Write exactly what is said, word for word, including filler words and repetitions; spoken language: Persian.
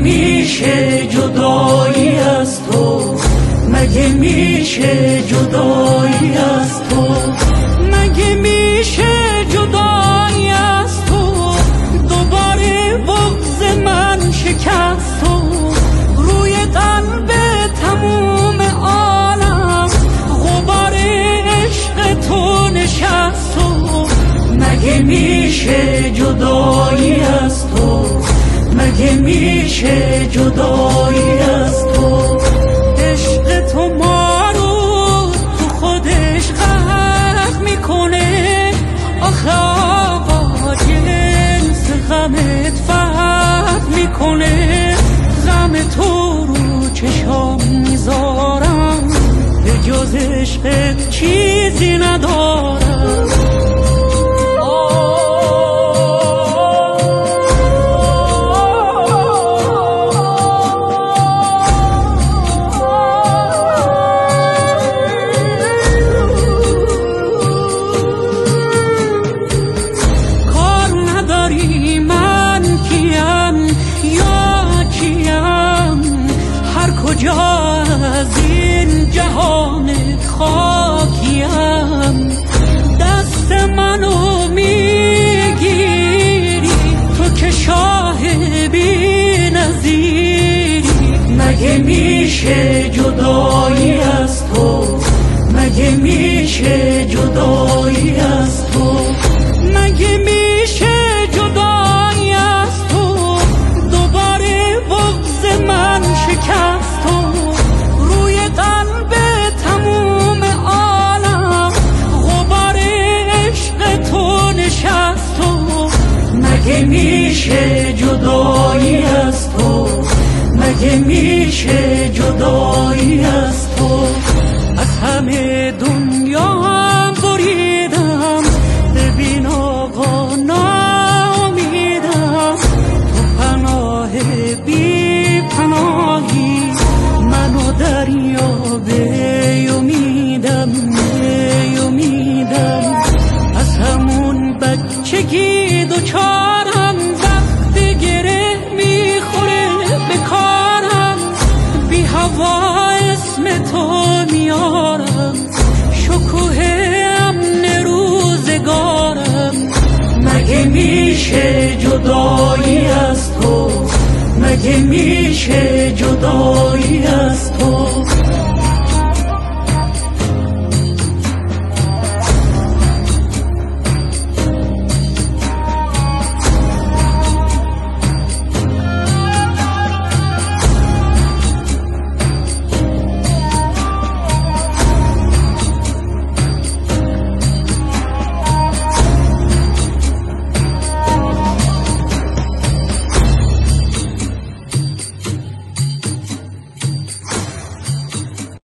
میشه جدایی از تو؟ مگه میشه جدایی از تو؟ مگه میشه جدایی از تو؟ دوباره بغض من شکست تو، روی قلب تموم عالم غبار عشق تو نشست تو. مگه میشه جدایی از تو؟ مگه میشه جدایی از تو؟ عشق تو ما رو تو خودش غرق میکنه، آخه آقا جنس غمت فرق میکنه. غم تو رو چشام میذارم، به جز عشقت چیزی ندارم. کجا از این جهان خاکیم دست منو میگیری، تو که شاه بی نظیری. مگه میشه جدایی از تو؟ مگه میشه جدایی از تو؟ مگه میشه جدایی از تو؟ دوباره بغض من شکست تو، روی قلب تموم عالم غبار عشق تو نشست تو. مگه میشه جدایی از تو؟ مگه میشه جدایی از تو؟ از همه دنیا هم بریدم، ببین آقا ناامیدم. تو پناه بی پناهی، منو دریا به امیدم به امیدم. از همون بچگی دوچارم، وقتی گره میخوره به کارم، بی هوا اسم تو میارم، شکوه امن روزگارم. مگه میشه جدایی از تو؟ مگه میشه جدایی از تو؟